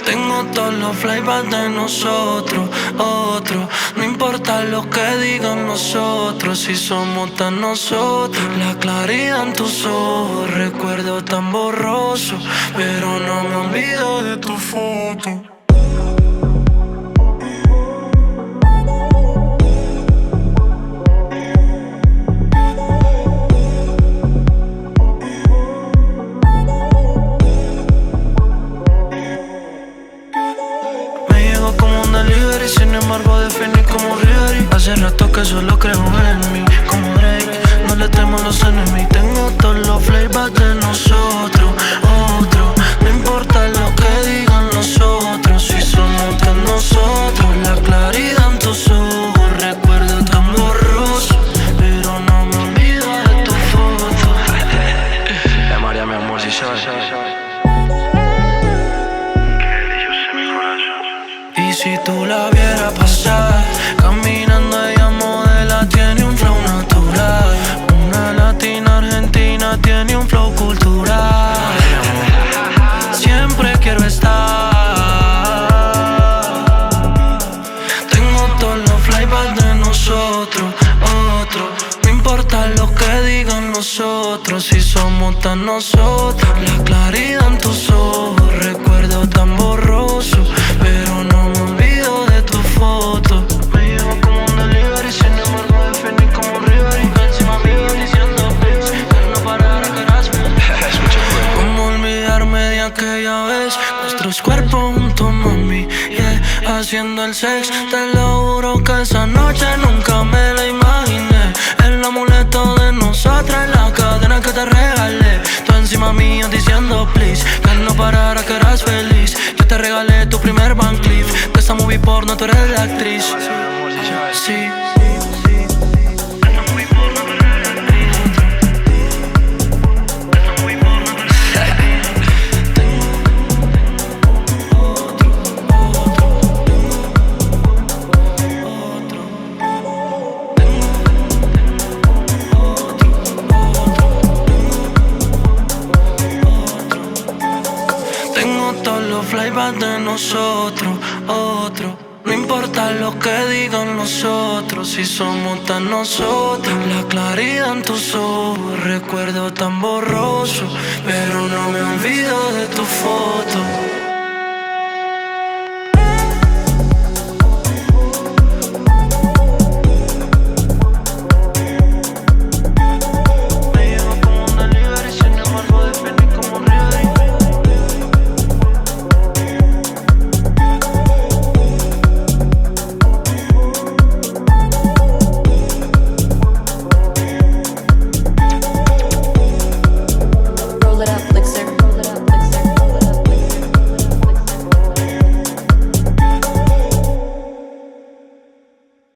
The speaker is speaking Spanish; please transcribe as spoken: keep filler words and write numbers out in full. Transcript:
Tengo todos los flybacks de nosotros, otro. No importa lo que digan nosotros, si somos tan nosotros. La claridad en tus ojos, recuerdo tan borroso, pero no me olvido de tu foto. Sin embargo definí como Ribery. Hace rato que solo creo en mí, como Drake. No le temo a los enemigos. Tengo todos los flavors de nosotros, otro. No importa lo que digan nosotros, si somos tan nosotros. La claridad en tus ojos, recuerdo tan borroso, pero no me olvido de tu foto. Eh, María, mi amor, si sabes. Y si tú la vieras pasar, caminando ella modela, tiene un flow natural. Una latina argentina tiene un flow cultural. Siempre quiero estar. Tengo todos los flybacks de nosotros, otro. No importa lo que digan nosotros, si somos tan nosotros. La claridad en tus ojos, recuerdo tan borroso, pero no me olvido de tu foto. Me llevo como un delivery, sin embargo definí como Ribery. Encima mío diciendo please, que no parara que eras mío. ¿Cómo olvidarme de aquella vez? Nuestros cuerpos juntos, mami, yeah. Haciendo el sex, te lo juro que esa noche nunca me la imaginé. El amuleto de nosotras, la cadena que te regalé. Tú encima mío diciendo please, que no parara que eras feliz. Yo te regalé tu primer Van Cleef. De esa movie porno tú eres la actriz. Sí. Flyback de nosotros, otro. No importa lo que digan nosotros, si somos tan nosotros. La claridad en tus ojos, recuerdo tan borroso, pero no me olvido de tu foto. Roll it up.